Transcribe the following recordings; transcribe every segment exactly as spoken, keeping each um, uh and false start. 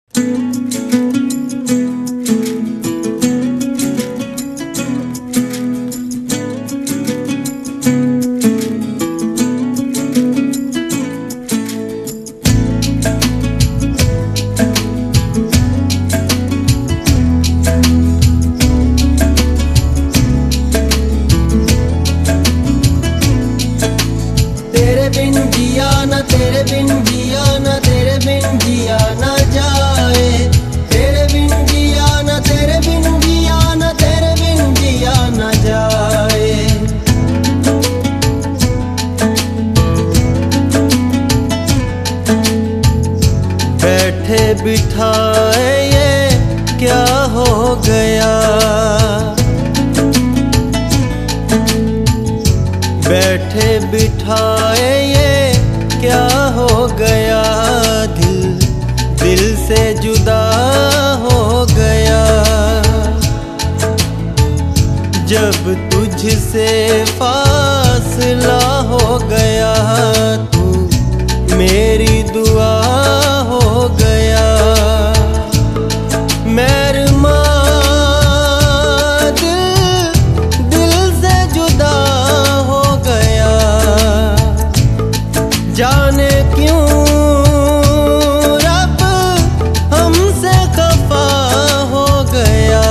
तेरे बिन जिया ना, तेरे बिन जिया ना जाए। तेरे बिन जिया ना, तेरे बिन जिया ना, तेरे बिन जिया ना जाए। बैठे बिठाए ये क्या हो गया, बैठे बिठाए ये क्या हो गया। दिल दिल से जुदा हो गया। जब तुझसे फासला हो गया, तू मेरी दुआ हो गया। मेहरमा दिल दिल से जुदा हो गया। जाने क्यों रब हमसे खफा हो गया।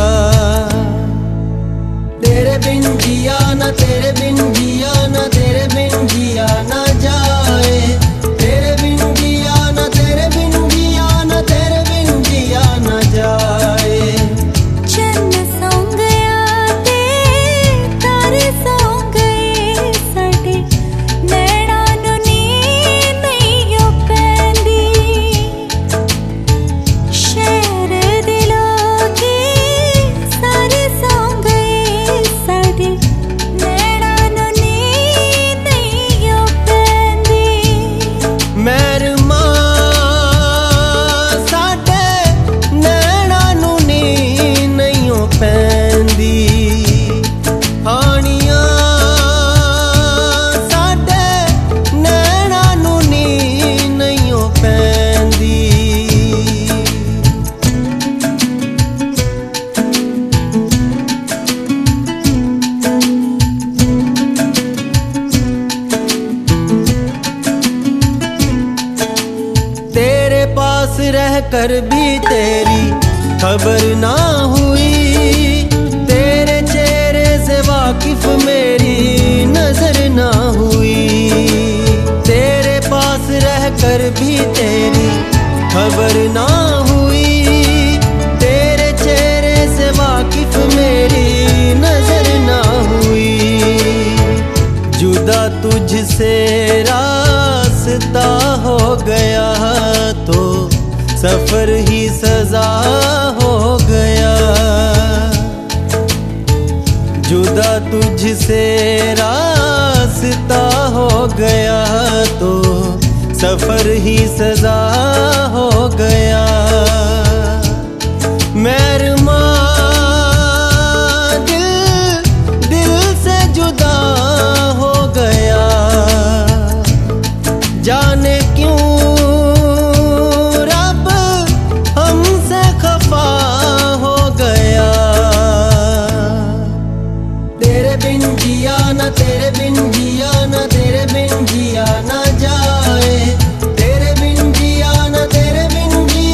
तेरे बिन जिया ना, तेरे बिन जिया ना, तेरे बिन जिया ना जाए। तेरे बिन जिया ना, तेरे बिन जिया ना, तेरे बिन जिया ना जाए। चन्न सौ गया ते तारे सौ गए, साडे नैना नू नींद नहीं पैंदी। शहर दे लोग सारे सौ गए, साडे नैना नू नींद नहीं पैंदी। मेहरमा साडे नैना नू नींद नहीं पैंदी। हानियां साडे नैना नू नींद नहीं पैंदी। तेरे पास रह कर भी तेरी खबर ना हुई। तेरे चेहरे से वाकिफ मेरी नजर ना हुई। तेरे पास रह कर भी तेरी खबर ना हुई। तेरे चेहरे से वाकिफ मेरी नजर ना हुई। जुदा तुझसे रास्ता हो गया, तो सफर ही सजा हो गया। जुदा तुझसे रास्ता हो गया, तो सफर ही सजा हो गया। मेहरमा दिल दिल से जुदा हो गया। जाने क्यों रब हमसे खफा हो गया। तेरे बिन जिया ना, तेरे बिन जिया ना, तेरे बिन जिया ना जाए। तेरे बिन जिया ना, तेरे बिन जिया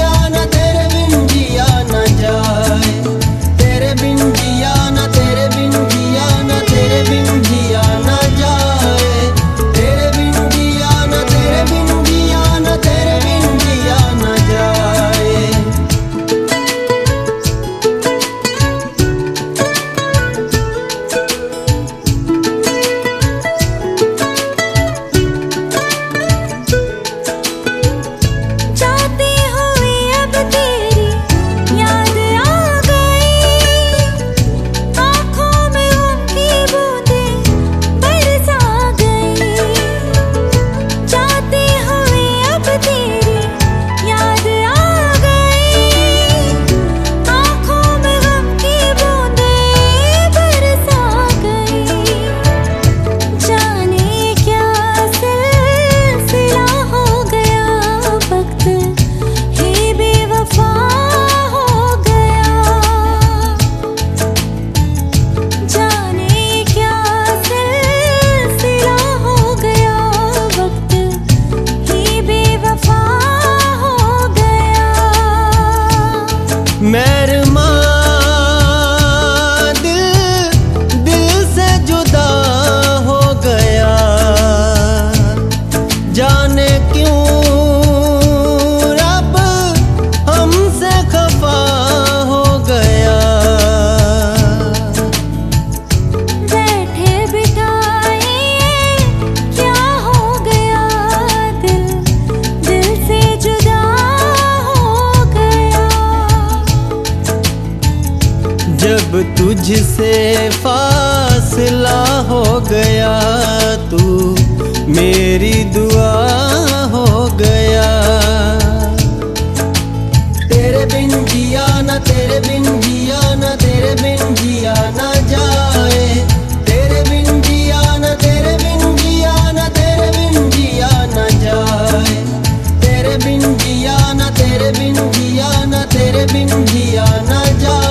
मेहरमा दिल दिल से जुदा हो गया, जाने क्यों रब हमसे खफा हो गया। बैठे बिठाए क्या हो गया, दिल दिल से जुदा हो गया। जब तुझसे फासला हो गया, तू मेरी दुआ हो गया। तेरे बिन जिया ना, तेरे बिन जिया ना, तेरे बिन जिया ना जाए। तेरे बिन जिया ना, तेरे बिन जिया ना, तेरे बिन जिया ना जाए। तेरे बिन जिया ना, तेरे बिन जिया ना, तेरे बिन जिया ना जाए।